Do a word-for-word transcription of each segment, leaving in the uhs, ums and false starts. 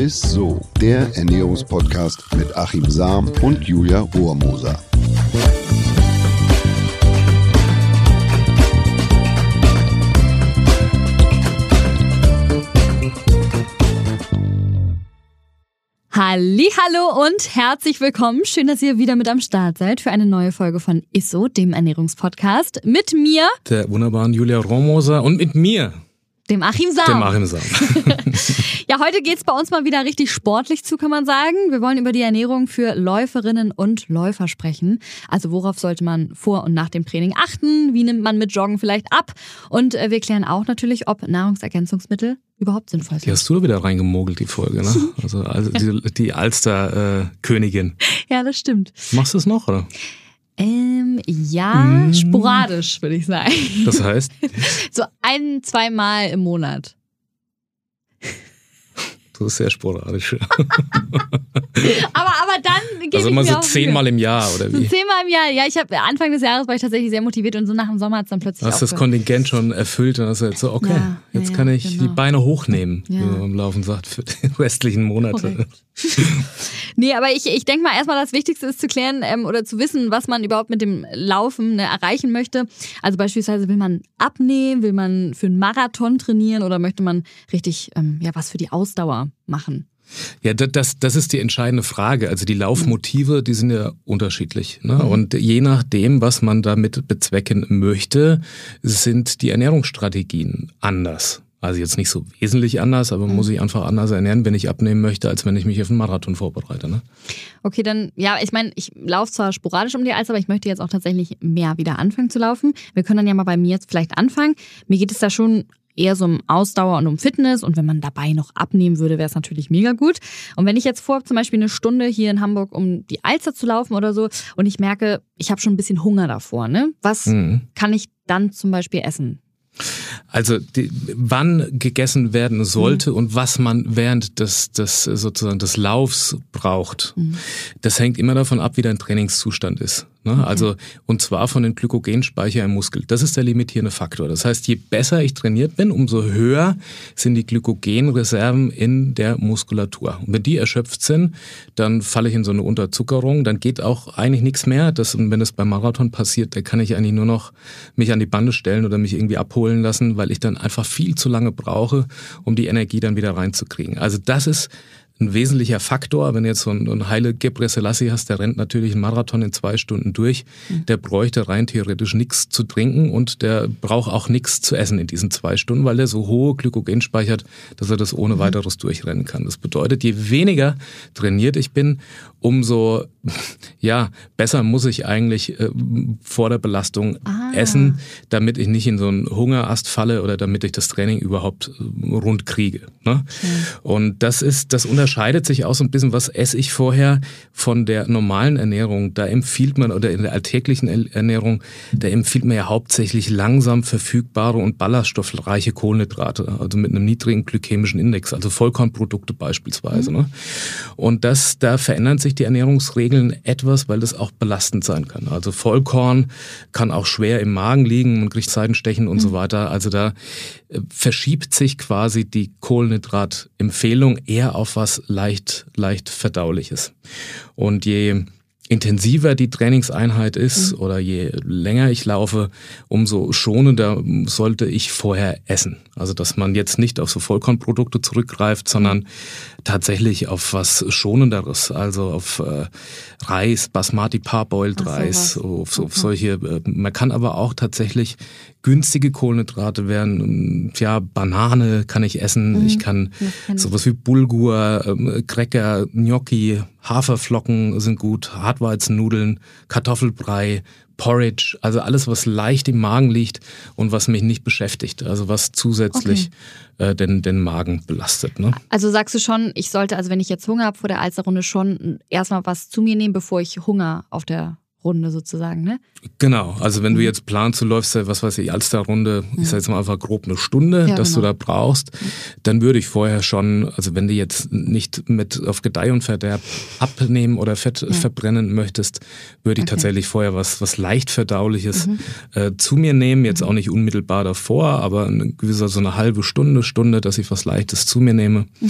Ist so, der Ernährungspodcast mit Achim Sam und Julia Rohrmoser. Hallihallo und herzlich willkommen. Schön, dass ihr wieder mit am Start seid für eine neue Folge von Ist so, dem Ernährungspodcast. Mit mir, der wunderbaren Julia Rohrmoser, und mit mir, dem Achim Sam. Dem Achim Sam. Ja, heute geht's bei uns mal wieder richtig sportlich zu, kann man sagen. Wir wollen über die Ernährung für Läuferinnen und Läufer sprechen. Also worauf sollte man vor und nach dem Training achten? Wie nimmt man mit Joggen vielleicht ab? Und äh, wir klären auch natürlich, ob Nahrungsergänzungsmittel überhaupt sinnvoll sind. Die hast du da wieder reingemogelt, die Folge, ne? Also, also die, die Alster-Königin. Äh, ja, das stimmt. Machst du es noch, oder? Ähm, ja, mm. sporadisch, würde ich sagen. Das heißt? So ein, zwei Mal im Monat. Das ist sehr sporadisch. aber, aber dann gebe Also ich immer mir so auch zehnmal im Jahr, oder wie? So zehnmal im Jahr. Ja, ich habe Anfang des Jahres war ich tatsächlich sehr motiviert und so nach dem Sommer hat es dann plötzlich Hast du das aufgehört. Kontingent schon erfüllt und hast du jetzt so, okay, ja, jetzt ja, kann ich genau. die Beine hochnehmen, ja. wie man am Laufen sagt, für die restlichen Monate. Nee, aber ich, ich denke mal erstmal, das Wichtigste ist zu klären ähm, oder zu wissen, was man überhaupt mit dem Laufen ne, erreichen möchte. Also beispielsweise will man abnehmen, will man für einen Marathon trainieren oder möchte man richtig ähm, ja was für die Ausdauer machen? Ja, das, das ist die entscheidende Frage. Also die Laufmotive, die sind ja unterschiedlich. Ne? Und je nachdem, was man damit bezwecken möchte, sind die Ernährungsstrategien anders. Also jetzt nicht so wesentlich anders, aber man muss sich einfach anders ernähren, wenn ich abnehmen möchte, als wenn ich mich auf einen Marathon vorbereite. Ne? Okay, dann, ja, ich meine, ich laufe zwar sporadisch um die Alster, aber ich möchte jetzt auch tatsächlich mehr wieder anfangen zu laufen. Wir können dann ja mal bei mir jetzt vielleicht anfangen. Mir geht es da schon eher so um Ausdauer und um Fitness, und wenn man dabei noch abnehmen würde, wäre es natürlich mega gut. Und wenn ich jetzt vorhabe, zum Beispiel eine Stunde hier in Hamburg um die Alster zu laufen oder so, und ich merke, ich habe schon ein bisschen Hunger davor, ne? Was mhm. kann ich dann zum Beispiel essen? Also die, wann gegessen werden sollte mhm. und was man während des, des sozusagen des Laufs braucht, mhm. das hängt immer davon ab, wie dein Trainingszustand ist. Ne? Okay. Also und zwar von den Glykogenspeicher im Muskel. Das ist der limitierende Faktor. Das heißt, je besser ich trainiert bin, umso höher sind die Glykogenreserven in der Muskulatur. Und wenn die erschöpft sind, dann falle ich in so eine Unterzuckerung. Dann geht auch eigentlich nichts mehr. Das, und wenn das beim Marathon passiert, dann kann ich eigentlich nur noch mich an die Bande stellen oder mich irgendwie abholen lassen, weil ich dann einfach viel zu lange brauche, um die Energie dann wieder reinzukriegen. Also das ist ein wesentlicher Faktor. Wenn du jetzt so einen Haile Gebrselassie hast, der rennt natürlich einen Marathon in zwei Stunden durch, der bräuchte rein theoretisch nichts zu trinken und der braucht auch nichts zu essen in diesen zwei Stunden, weil der so hohe Glykogen speichert, dass er das ohne weiteres durchrennen kann. Das bedeutet, je weniger trainiert ich bin, umso ja, besser muss ich eigentlich äh, vor der Belastung ah. essen, damit ich nicht in so einen Hungerast falle oder damit ich das Training überhaupt äh, rund kriege. Ne? Okay. Und das ist, das unterscheidet sich auch so ein bisschen, was esse ich vorher von der normalen Ernährung. Da empfiehlt man, oder in der alltäglichen Ernährung, da empfiehlt man ja hauptsächlich langsam verfügbare und ballaststoffreiche Kohlenhydrate, also mit einem niedrigen glykämischen Index, also Vollkornprodukte beispielsweise. Mhm. Ne? Und das, da verändern sich die Ernährungsregeln etwas, weil das auch belastend sein kann. Also Vollkorn kann auch schwer im Magen liegen, man kriegt Seitenstechen und mhm. so weiter. Also da äh, verschiebt sich quasi die Kohlenhydratempfehlung eher auf was leicht, leicht Verdauliches. Und je intensiver die Trainingseinheit ist mhm. oder je länger ich laufe, umso schonender sollte ich vorher essen. Also dass man jetzt nicht auf so Vollkornprodukte zurückgreift, sondern tatsächlich auf was Schonenderes, also auf äh, Reis, Basmati Parboiled Ach, Reis, so auf, okay. auf solche. Äh, man kann aber auch tatsächlich günstige Kohlenhydrate werden. Ja, Banane kann ich essen. Mhm. Ich kann sowas wie Bulgur, äh, Cracker, Gnocchi, Haferflocken sind gut, Hartweizennudeln, Kartoffelbrei, Porridge, also alles, was leicht im Magen liegt und was mich nicht beschäftigt, also was zusätzlich okay. äh, den, den Magen belastet. Ne? Also sagst du schon, ich sollte, also wenn ich jetzt Hunger habe vor der Alsterrunde, schon erstmal was zu mir nehmen, bevor ich Hunger auf der Runde sozusagen, ne? Genau, also wenn du jetzt planst, du läufst ja, was weiß ich, Alsterrunde, mhm. ich sag jetzt mal einfach grob eine Stunde, ja, dass genau. du da brauchst, dann würde ich vorher schon, also wenn du jetzt nicht mit auf Gedeih und Verderb abnehmen oder Fett ja. verbrennen möchtest, würde ich okay. tatsächlich vorher was, was leicht Verdauliches mhm. äh, zu mir nehmen, jetzt mhm. auch nicht unmittelbar davor, aber eine gewisse, so eine halbe Stunde, Stunde, dass ich was Leichtes zu mir nehme. Mhm.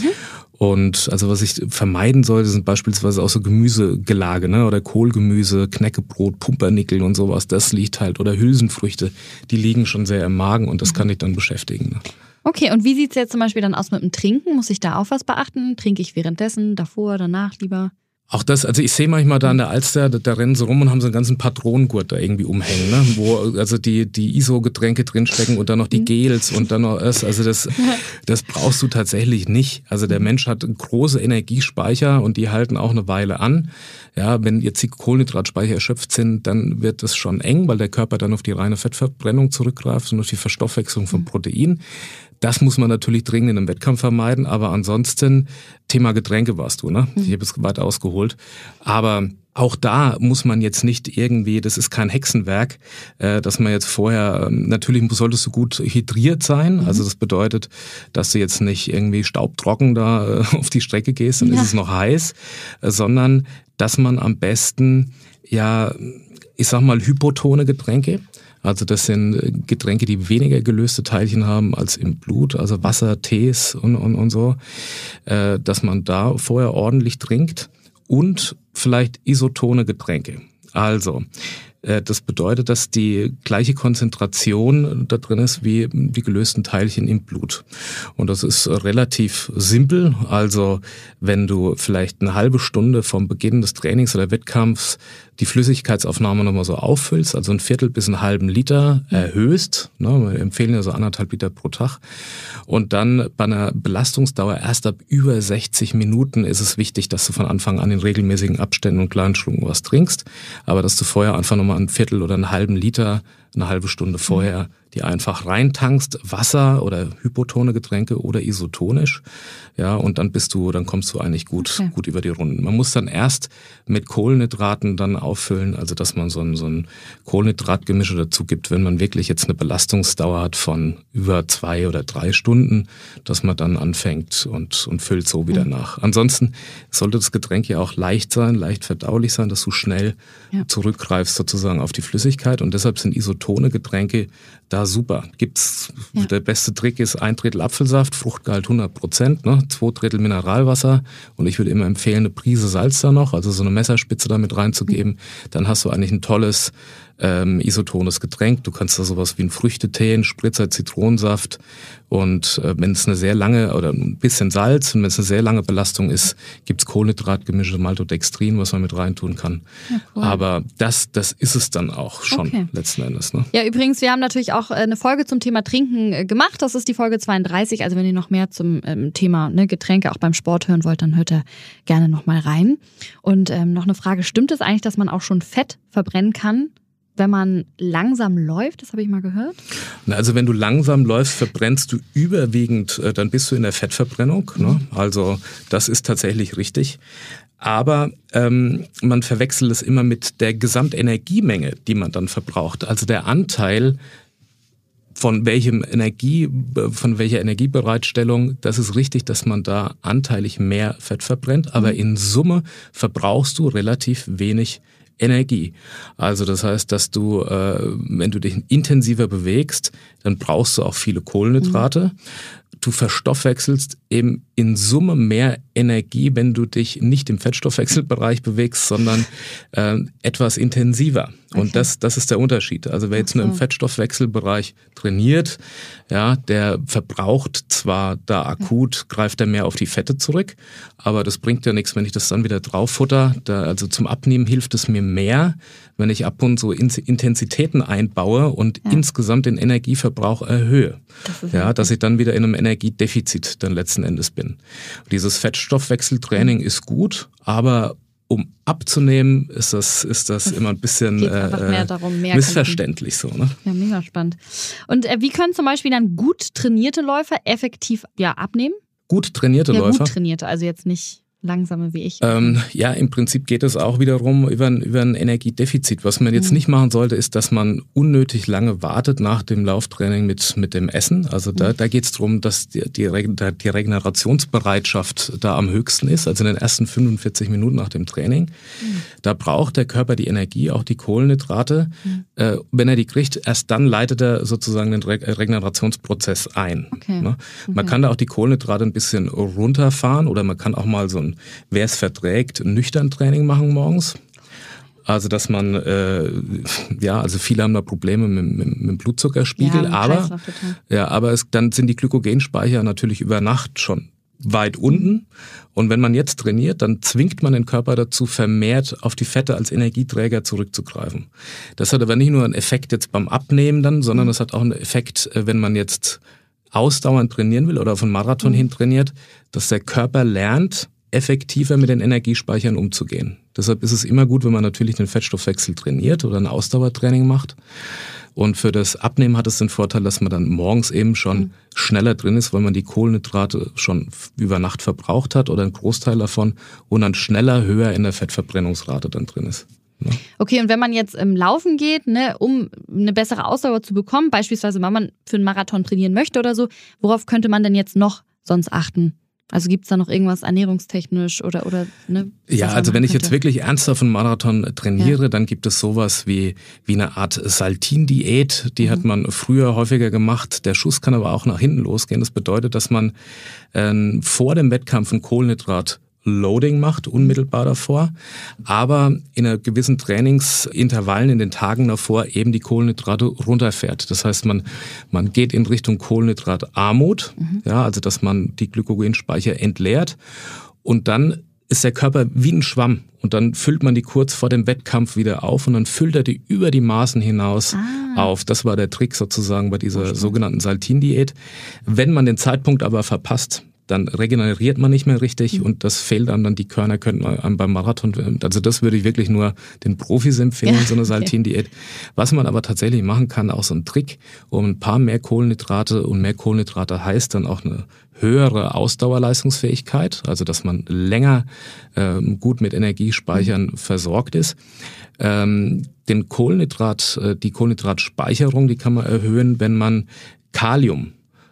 Und also was ich vermeiden sollte, sind beispielsweise auch so Gemüsegelage, ne? Oder Kohlgemüse, Knäckebrot, Pumpernickel und sowas. Das liegt halt, oder Hülsenfrüchte, die liegen schon sehr im Magen und das kann dich dann beschäftigen. Ne? Okay, und wie sieht's jetzt zum Beispiel dann aus mit dem Trinken? Muss ich da auch was beachten? Trinke ich währenddessen, davor, danach lieber? Auch das, also ich sehe manchmal da an der Alster, da, da rennen sie rum und haben so einen ganzen Patronengurt da irgendwie umhängen, ne? Wo also die die I S O-Getränke drinstecken und dann noch die Gels und dann noch das, also das das brauchst du tatsächlich nicht. Also der Mensch hat große Energiespeicher und die halten auch eine Weile an. Ja, wenn jetzt die Kohlenhydratspeicher erschöpft sind, dann wird es schon eng, weil der Körper dann auf die reine Fettverbrennung zurückgreift und auf die Verstoffwechslung von Protein. Das muss man natürlich dringend in einem Wettkampf vermeiden, aber ansonsten, Thema Getränke warst du, ne? Ich habe es weit ausgeholt. Aber auch da muss man jetzt nicht irgendwie, das ist kein Hexenwerk, äh, dass man jetzt vorher, natürlich solltest du gut hydriert sein, mhm. also das bedeutet, dass du jetzt nicht irgendwie staubtrocken da äh, auf die Strecke gehst, dann ja. ist es noch heiß, äh, sondern dass man am besten, ja, ich sag mal, hypotone Getränke, also das sind Getränke, die weniger gelöste Teilchen haben als im Blut, also Wasser, Tees und, und, und so, äh, dass man da vorher ordentlich trinkt und vielleicht isotone Getränke. Also äh, das bedeutet, dass die gleiche Konzentration da drin ist wie die gelösten Teilchen im Blut. Und das ist relativ simpel. Also wenn du vielleicht eine halbe Stunde vom Beginn des Trainings oder Wettkampfs die Flüssigkeitsaufnahme nochmal so auffüllst, also ein Viertel bis einen halben Liter erhöhst, ne, wir empfehlen ja so anderthalb Liter pro Tag, und dann bei einer Belastungsdauer erst ab über sechzig Minuten ist es wichtig, dass du von Anfang an in regelmäßigen Abständen und kleinen Schlucken was trinkst, aber dass du vorher einfach nochmal ein Viertel oder einen halben Liter eine halbe Stunde vorher die einfach reintankst, Wasser oder hypotone Getränke oder isotonisch, ja, und dann bist du, dann kommst du eigentlich gut, okay. gut über die Runden. Man muss dann erst mit Kohlenhydraten dann auffüllen, also dass man so ein, so ein Kohlenhydratgemische dazu gibt, wenn man wirklich jetzt eine Belastungsdauer hat von über zwei oder drei Stunden, dass man dann anfängt und, und füllt so wieder mhm. nach. Ansonsten sollte das Getränk ja auch leicht sein, leicht verdaulich sein, dass du schnell ja. zurückgreifst sozusagen auf die Flüssigkeit, und deshalb sind isotone Getränke da super. Gibt's, ja. Der beste Trick ist ein Drittel Apfelsaft, Fruchtgehalt hundert Prozent, ne, zwei Drittel Mineralwasser, und ich würde immer empfehlen, eine Prise Salz da noch, also so eine Messerspitze da mit reinzugeben, mhm. dann hast du eigentlich ein tolles ähm, isotones Getränk. Du kannst da sowas wie einen Früchtetee, einen Spritzer Zitronensaft, und äh, wenn es eine sehr lange, oder ein bisschen Salz, und wenn es eine sehr lange Belastung ist, gibt's Kohlenhydratgemische, Maltodextrin, was man mit reintun kann. Ja, cool. Aber das, das ist es dann auch schon okay. letzten Endes. Ne? Ja, übrigens, wir haben natürlich auch eine Folge zum Thema Trinken gemacht. Das ist die Folge zweiunddreißig. Also wenn ihr noch mehr zum ähm, Thema ne, Getränke auch beim Sport hören wollt, dann hört ihr gerne noch mal rein. Und ähm, noch eine Frage, stimmt es eigentlich, dass man auch schon Fett verbrennen kann, wenn man langsam läuft? Das habe ich mal gehört. Also wenn du langsam läufst, verbrennst du überwiegend, dann bist du in der Fettverbrennung. Ne? Also das ist tatsächlich richtig. Aber ähm, man verwechselt es immer mit der Gesamtenergiemenge, die man dann verbraucht. Also der Anteil von welchem Energie, von welcher Energiebereitstellung, das ist richtig, dass man da anteilig mehr Fett verbrennt. Aber in Summe verbrauchst du relativ wenig Energie. Also das heißt, dass du, äh, wenn du dich intensiver bewegst, dann brauchst du auch viele Kohlenhydrate. Mhm. Du verstoffwechselst eben in Summe mehr Energie, wenn du dich nicht im Fettstoffwechselbereich bewegst, sondern äh, etwas intensiver. Okay. Und das, das ist der Unterschied. Also wer jetzt nur im Fettstoffwechselbereich trainiert, ja, der verbraucht zwar da akut, greift er mehr auf die Fette zurück, aber das bringt ja nichts, wenn ich das dann wieder drauffutter. Da, also zum Abnehmen hilft es mir mehr, wenn ich ab und so Intensitäten einbaue und ja. insgesamt den Energieverbrauch erhöhe. Das ja, dass ich dann wieder in einem Energiedefizit dann letzten Endes bin. Und dieses Fettstoffwechseltraining mhm. ist gut, aber um abzunehmen, ist das, ist das immer ein bisschen äh, mehr darum, mehr missverständlich so. Ne? Ja, mega spannend. Und äh, wie können zum Beispiel dann gut trainierte Läufer effektiv ja, abnehmen? Gut trainierte ja, Läufer? Gut trainierte, also jetzt nicht langsame wie ich? Ähm, ja, im Prinzip geht es auch wiederum über ein, über ein Energiedefizit. Was man jetzt mhm. nicht machen sollte, ist, dass man unnötig lange wartet nach dem Lauftraining mit, mit dem Essen. Also da, mhm. da geht es darum, dass die, die, die Regenerationsbereitschaft da am höchsten ist, also in den ersten fünfundvierzig Minuten nach dem Training. Mhm. Da braucht der Körper die Energie, auch die Kohlenhydrate. Mhm. Äh, wenn er die kriegt, erst dann leitet er sozusagen den Re- Regenerationsprozess ein. Okay. Ne? Man okay. kann da auch die Kohlenhydrate ein bisschen runterfahren oder man kann auch mal so ein, wer es verträgt, nüchtern Training machen morgens. Also dass man, äh, ja, also viele haben da Probleme mit, mit, mit dem Blutzuckerspiegel, ja, aber, ja, aber es, dann sind die Glykogenspeicher natürlich über Nacht schon weit unten. Und wenn man jetzt trainiert, dann zwingt man den Körper dazu, vermehrt auf die Fette als Energieträger zurückzugreifen. Das hat aber nicht nur einen Effekt jetzt beim Abnehmen dann, sondern das hat auch einen Effekt, wenn man jetzt ausdauernd trainieren will oder auf einen Marathon mhm. hin trainiert, dass der Körper lernt, effektiver mit den Energiespeichern umzugehen. Deshalb ist es immer gut, wenn man natürlich den Fettstoffwechsel trainiert oder ein Ausdauertraining macht. Und für das Abnehmen hat es den Vorteil, dass man dann morgens eben schon mhm. schneller drin ist, weil man die Kohlenhydrate schon über Nacht verbraucht hat oder einen Großteil davon und dann schneller, höher in der Fettverbrennungsrate dann drin ist. Ja. Okay, und wenn man jetzt im Laufen geht, ne, um eine bessere Ausdauer zu bekommen, beispielsweise wenn man für einen Marathon trainieren möchte oder so, worauf könnte man denn jetzt noch sonst achten? Also gibt es da noch irgendwas ernährungstechnisch oder, oder ne? Ja, also wenn ich jetzt wirklich ernsthaft einen Marathon trainiere, ja. dann gibt es sowas wie, wie eine Art Saltin-Diät. Die mhm. hat man früher häufiger gemacht. Der Schuss kann aber auch nach hinten losgehen. Das bedeutet, dass man äh, vor dem Wettkampf ein Kohlenhydrat Loading macht, unmittelbar davor, aber in einer gewissen Trainingsintervallen in den Tagen davor eben die Kohlenhydrate runterfährt. Das heißt, man man geht in Richtung Kohlenhydratarmut, mhm. ja, also dass man die Glykogenspeicher entleert und dann ist der Körper wie ein Schwamm und dann füllt man die kurz vor dem Wettkampf wieder auf und dann füllt er die über die Maßen hinaus ah. auf. Das war der Trick sozusagen bei dieser oh, sogenannten Saltin-Diät. Wenn man den Zeitpunkt aber verpasst, dann regeneriert man nicht mehr richtig mhm. und das fehlt einem dann, die Körner könnten einem beim Marathon, also das würde ich wirklich nur den Profis empfehlen, ja, so eine Saltin-Diät. Okay. Was man aber tatsächlich machen kann, auch so ein Trick, um ein paar mehr Kohlenhydrate und mehr Kohlenhydrate heißt dann auch eine höhere Ausdauerleistungsfähigkeit, also dass man länger ähm, gut mit Energiespeichern mhm. versorgt ist. Ähm, den Kohlenhydrat, äh, die Kohlenhydratspeicherung, die kann man erhöhen, wenn man Kalium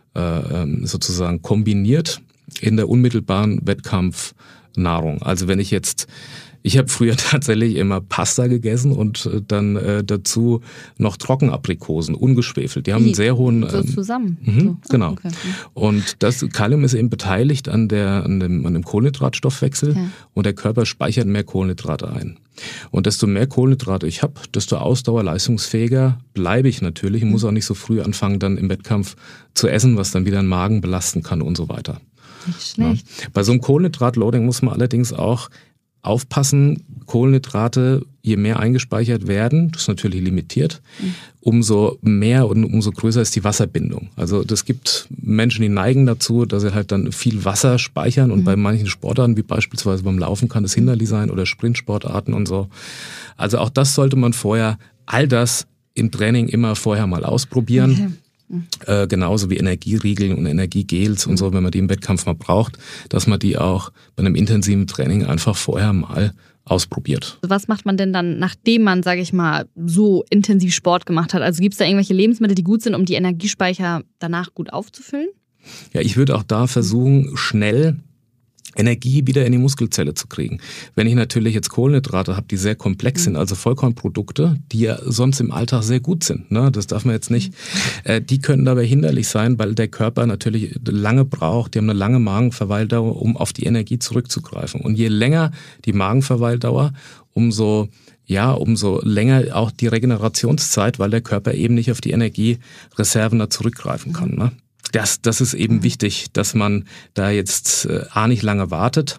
sozusagen kombiniert in der unmittelbaren Wettkampfnahrung. Also wenn ich jetzt, ich habe früher tatsächlich immer Pasta gegessen und dann äh, dazu noch Trockenaprikosen, ungeschwefelt. Die haben einen sehr hohen... So zusammen? Ähm, so. Genau. Oh, okay. Und das Kalium ist eben beteiligt an, der, an, dem, an dem Kohlenhydratstoffwechsel ja. und der Körper speichert mehr Kohlenhydrate ein. Und desto mehr Kohlenhydrate ich habe, desto ausdauerleistungsfähiger bleibe ich natürlich. Ich muss auch nicht so früh anfangen, dann im Wettkampf zu essen, was dann wieder den Magen belasten kann und so weiter. Nicht schlecht. Ja. Bei so einem Kohlenhydratloading muss man allerdings auch aufpassen, Kohlenhydrate, je mehr eingespeichert werden, das ist natürlich limitiert, mhm. umso mehr und umso größer ist die Wasserbindung. Also das gibt Menschen, die neigen dazu, dass sie halt dann viel Wasser speichern und mhm. bei manchen Sportarten, wie beispielsweise beim Laufen, kann das hinderlich sein oder Sprintsportarten und so. Also auch das sollte man vorher, all das im Training immer vorher mal ausprobieren. Okay. Äh, genauso wie Energieriegel und Energiegels und so, wenn man die im Wettkampf mal braucht, dass man die auch bei einem intensiven Training einfach vorher mal ausprobiert. Was macht man denn dann, nachdem man, sage ich mal, so intensiv Sport gemacht hat? Also gibt es da irgendwelche Lebensmittel, die gut sind, um die Energiespeicher danach gut aufzufüllen? Ja, ich würde auch da versuchen, schnell Energie wieder in die Muskelzelle zu kriegen. Wenn ich natürlich jetzt Kohlenhydrate habe, die sehr komplex sind, also Vollkornprodukte, die ja sonst im Alltag sehr gut sind, ne, das darf man jetzt nicht, äh, die können dabei hinderlich sein, weil der Körper natürlich lange braucht, die haben eine lange Magenverweildauer, um auf die Energie zurückzugreifen. Und je länger die Magenverweildauer, umso ja, umso länger auch die Regenerationszeit, weil der Körper eben nicht auf die Energiereserven da zurückgreifen kann, ne? Das, das ist eben wichtig, dass man da jetzt äh, A nicht lange wartet,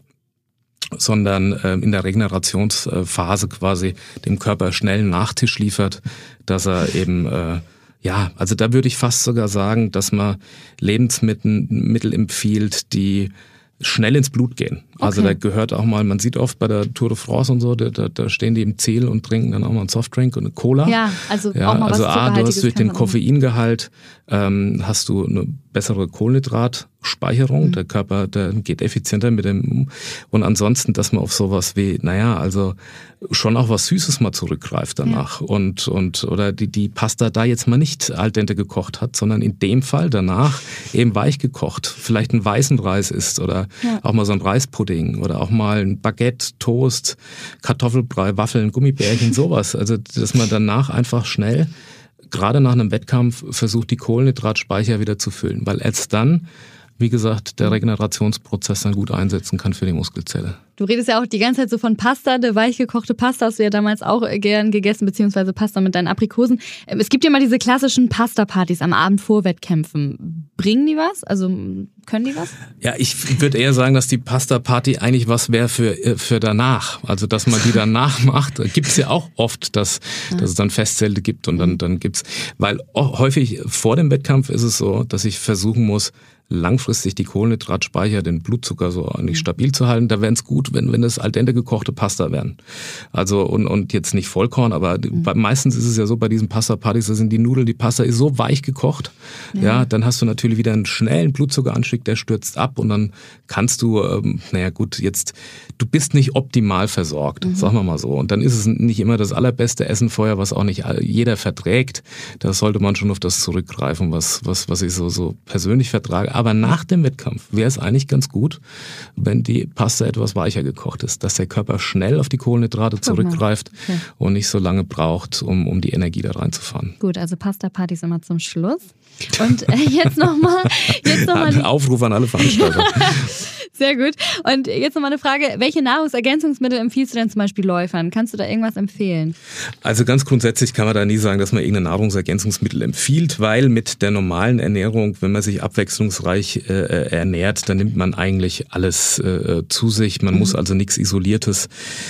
sondern äh, in der Regenerationsphase quasi dem Körper schnell einen Nachtisch liefert, dass er eben, äh, ja, also da würde ich fast sogar sagen, dass man Lebensmittel Mittel empfiehlt, die schnell ins Blut gehen. Also Okay. da gehört auch mal, man sieht oft bei der Tour de France und so, da, da, da stehen die im Ziel und trinken dann auch mal einen Softdrink und eine Cola. Ja, also Ja, auch mal also was A, du hast Zuckerhaltiges durch kann den man auch- Koffeingehalt ähm, hast du eine bessere Kohlenhydratspeicherung. Mhm. Der Körper, der geht effizienter mit dem um. Und ansonsten, dass man auf sowas wie, naja, also schon auch was Süßes mal zurückgreift danach. Ja. Und, und, oder die, die Pasta da jetzt mal nicht al dente gekocht hat, sondern in dem Fall danach eben weich gekocht. Vielleicht einen weißen Reis isst oder ja. auch mal so ein Reispudding oder auch mal ein Baguette, Toast, Kartoffelbrei, Waffeln, Gummibärchen, sowas. Also, dass man danach einfach schnell, gerade nach einem Wettkampf, versucht, die Kohlenhydratspeicher wieder zu füllen. Weil erst dann, wie gesagt, der Regenerationsprozess dann gut einsetzen kann für die Muskelzelle. Du redest ja auch die ganze Zeit so von Pasta, eine weichgekochte Pasta hast du ja damals auch gern gegessen, beziehungsweise Pasta mit deinen Aprikosen. Es gibt ja mal diese klassischen Pasta-Partys am Abend vor Wettkämpfen. Bringen die was? Also können die was? Ja, ich würde eher sagen, dass die Pasta-Party eigentlich was wäre für, für danach. Also, dass man die danach macht. Gibt es ja auch oft, dass, ja. dass es dann Festzelte gibt und dann, dann gibt's, weil häufig vor dem Wettkampf ist es so, dass ich versuchen muss, langfristig die Kohlenhydratspeicher, den Blutzucker so eigentlich stabil zu halten. Da wäre es gut, wenn wenn das al dente gekochte Pasta wären. Also und und jetzt nicht Vollkorn, aber mhm. bei, meistens ist es ja so bei diesen Pasta-Partys, da sind die Nudeln, die Pasta ist so weich gekocht, ja. ja, dann hast du natürlich wieder einen schnellen Blutzuckeranstieg, der stürzt ab und dann kannst du, ähm, naja gut, jetzt, du bist nicht optimal versorgt, mhm. sagen wir mal so. Und dann ist es nicht immer das allerbeste Essen vorher, was auch nicht jeder verträgt. Da sollte man schon auf das zurückgreifen, was was was ich so so persönlich vertrage. Aber nach dem Wettkampf wäre es eigentlich ganz gut, wenn die Pasta etwas weicher gekocht ist, dass der Körper schnell auf die Kohlenhydrate zurückgreift okay. und nicht so lange braucht, um, um die Energie da reinzufahren. Gut, also Pasta-Partys immer zum Schluss. Und äh, jetzt nochmal... Noch Ein Aufruf an alle Veranstalter. Sehr gut. Und jetzt nochmal eine Frage, welche Nahrungsergänzungsmittel empfiehlst du denn zum Beispiel Läufern? Kannst du da irgendwas empfehlen? Also ganz grundsätzlich kann man da nie sagen, dass man irgendein Nahrungsergänzungsmittel empfiehlt, weil mit der normalen Ernährung, wenn man sich abwechslungsreich äh, ernährt, dann nimmt man eigentlich alles äh, zu sich. Man mhm. muss also nichts Isoliertes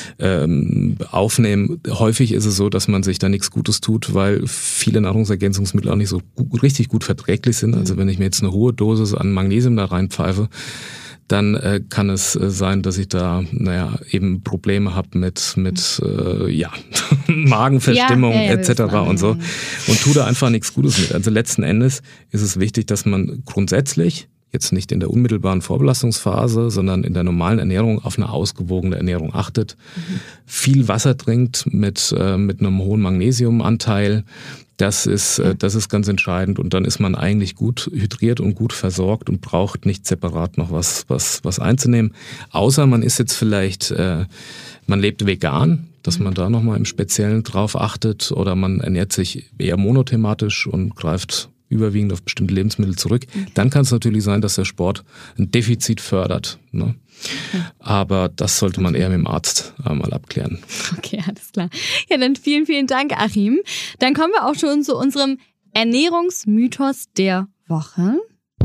ähm, aufnehmen. Häufig ist es so, dass man sich da nichts Gutes tut, weil viele Nahrungsergänzungsmittel auch nicht so gut, richtig gut verträglich sind. Mhm. Also wenn ich mir jetzt eine hohe Dosis an Magnesium da reinpfeife, dann äh, kann es äh, sein, dass ich da naja eben Probleme habe mit mit äh, ja Magenverstimmung ja, ja, ja, et cetera und so und tu da einfach nichts Gutes mit. Also letzten Endes ist es wichtig, dass man grundsätzlich jetzt nicht in der unmittelbaren Vorbelastungsphase, sondern in der normalen Ernährung auf eine ausgewogene Ernährung achtet, mhm. viel Wasser trinkt mit äh, mit einem hohen Magnesiumanteil. Das ist, das ist ganz entscheidend und dann ist man eigentlich gut hydriert und gut versorgt und braucht nicht separat noch was, was, was einzunehmen. Außer man ist jetzt vielleicht, äh, man lebt vegan, dass man da nochmal im Speziellen drauf achtet oder man ernährt sich eher monothematisch und greift überwiegend auf bestimmte Lebensmittel zurück. Okay. Dann kann es natürlich sein, dass der Sport ein Defizit fördert. Ne? Okay. Aber das sollte man eher mit dem Arzt äh, mal abklären. Okay, alles klar. Ja, dann vielen, vielen Dank, Achim. Dann kommen wir auch schon zu unserem Ernährungsmythos der Woche.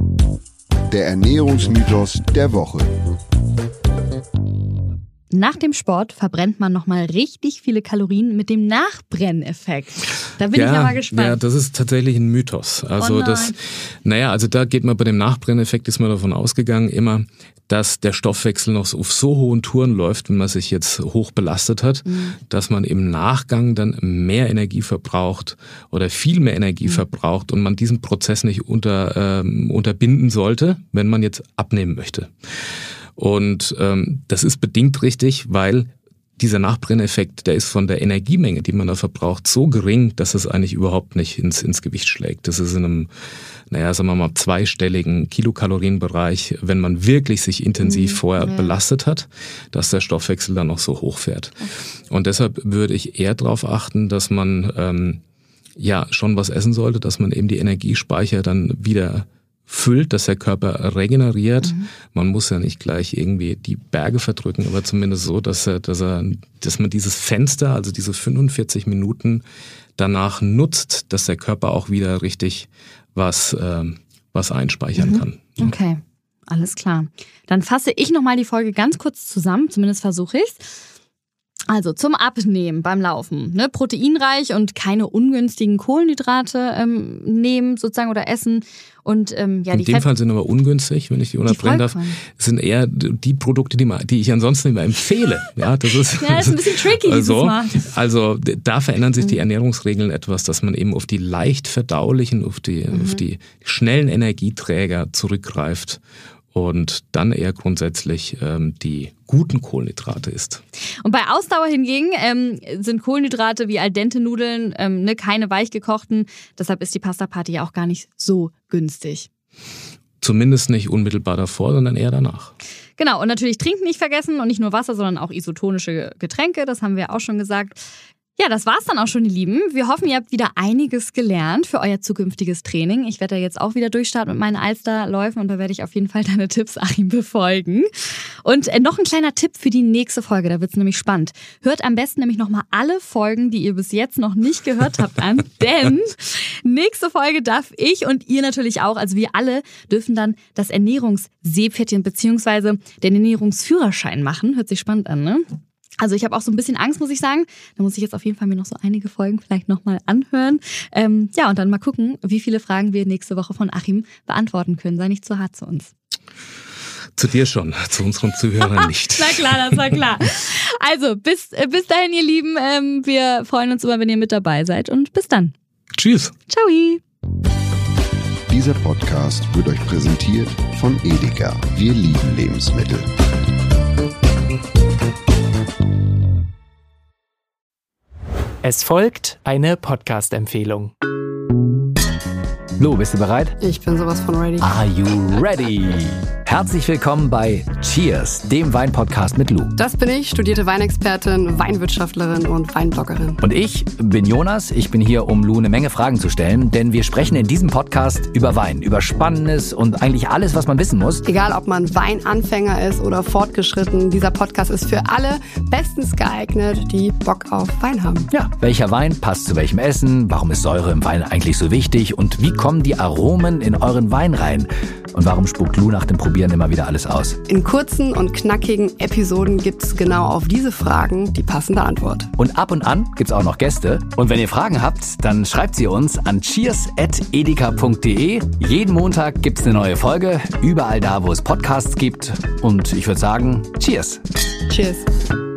Der Ernährungsmythos der Woche. Nach dem Sport verbrennt man nochmal richtig viele Kalorien mit dem Nachbrenneffekt. Da bin ja, ich aber gespannt. Ja, das ist tatsächlich ein Mythos. Also oh das, naja, also da geht man bei dem Nachbrenneffekt, ist man davon ausgegangen immer, dass der Stoffwechsel noch auf so hohen Touren läuft, wenn man sich jetzt hoch belastet hat, mhm. dass man im Nachgang dann mehr Energie verbraucht oder viel mehr Energie mhm. verbraucht und man diesen Prozess nicht unter, ähm, unterbinden sollte, wenn man jetzt abnehmen möchte. Und ähm, das ist bedingt richtig, weil dieser Nachbrenneffekt, der ist von der Energiemenge, die man da verbraucht, so gering, dass es eigentlich überhaupt nicht ins, ins Gewicht schlägt. Das ist in einem, naja, sagen wir mal, zweistelligen Kilokalorienbereich, wenn man wirklich sich intensiv mhm, vorher ja. belastet hat, dass der Stoffwechsel dann noch so hoch fährt. Okay. Und deshalb würde ich eher darauf achten, dass man ähm, ja schon was essen sollte, dass man eben die Energiespeicher dann wieder füllt, dass der Körper regeneriert. Mhm. Man muss ja nicht gleich irgendwie die Berge verdrücken, aber zumindest so, dass er, dass er, dass man dieses Fenster, also diese fünfundvierzig Minuten danach nutzt, dass der Körper auch wieder richtig was, äh, was einspeichern mhm. kann. Okay, alles klar. Dann fasse ich nochmal die Folge ganz kurz zusammen, zumindest versuche ich's. Also zum Abnehmen beim Laufen, ne? Proteinreich und keine ungünstigen Kohlenhydrate ähm, nehmen sozusagen oder essen. Und, ähm, ja, in die dem Fett- Fall sind aber ungünstig, wenn ich die unterbrechen darf, sind eher die Produkte, die, man, die ich ansonsten immer empfehle. Ja, das ist, ja, das ist ein bisschen tricky also, dieses Mal. Also da verändern sich die Ernährungsregeln etwas, dass man eben auf die leicht verdaulichen, auf die, mhm. auf die schnellen Energieträger zurückgreift und dann eher grundsätzlich ähm, die guten Kohlenhydrate isst. Und bei Ausdauer hingegen ähm, sind Kohlenhydrate wie al dente Nudeln ähm, ne, keine weichgekochten. Deshalb ist die Pasta Party ja auch gar nicht so günstig. Zumindest nicht unmittelbar davor, sondern eher danach. Genau, und natürlich trinken nicht vergessen und nicht nur Wasser, sondern auch isotonische Getränke, das haben wir auch schon gesagt. Ja, das war's dann auch schon, ihr Lieben. Wir hoffen, ihr habt wieder einiges gelernt für euer zukünftiges Training. Ich werde da jetzt auch wieder durchstarten mit meinen Alsterläufen und da werde ich auf jeden Fall deine Tipps, Achim, befolgen. Und noch ein kleiner Tipp für die nächste Folge, da wird's nämlich spannend. Hört am besten nämlich nochmal alle Folgen, die ihr bis jetzt noch nicht gehört habt, an, denn nächste Folge darf ich und ihr natürlich auch, also wir alle, dürfen dann das Ernährungsseepferdchen beziehungsweise den Ernährungsführerschein machen. Hört sich spannend an, ne? Also ich habe auch so ein bisschen Angst, muss ich sagen. Da muss ich jetzt auf jeden Fall mir noch so einige Folgen vielleicht nochmal anhören. Ähm, ja, und dann mal gucken, wie viele Fragen wir nächste Woche von Achim beantworten können. Sei nicht zu hart zu uns. Zu dir schon, zu unseren Zuhörern nicht. Na klar, das war klar. Also bis, äh, bis dahin, ihr Lieben. Ähm, wir freuen uns immer, wenn ihr mit dabei seid. Und bis dann. Tschüss. Ciao. Dieser Podcast wird euch präsentiert von Edeka. Wir lieben Lebensmittel. Es folgt eine Podcast-Empfehlung. Lou, bist du bereit? Ich bin sowas von ready. Are you ready? Herzlich willkommen bei Cheers, dem Weinpodcast mit Lou. Das bin ich, studierte Weinexpertin, Weinwirtschaftlerin und Weinbloggerin. Und ich bin Jonas. Ich bin hier, um Lou eine Menge Fragen zu stellen, denn wir sprechen in diesem Podcast über Wein, über Spannendes und eigentlich alles, was man wissen muss. Egal, ob man Weinanfänger ist oder fortgeschritten, dieser Podcast ist für alle bestens geeignet, die Bock auf Wein haben. Ja, welcher Wein passt zu welchem Essen? Warum ist Säure im Wein eigentlich so wichtig? Und wie kommen die Aromen in euren Wein rein? Und warum spuckt Lou nach dem Probieren immer wieder alles aus? In kurzen und knackigen Episoden gibt's genau auf diese Fragen die passende Antwort. Und ab und an gibt's auch noch Gäste. Und wenn ihr Fragen habt, dann schreibt sie uns an cheers at edeka punkt de. Jeden Montag gibt's eine neue Folge, überall da, wo es Podcasts gibt. Und ich würde sagen, Cheers. Cheers.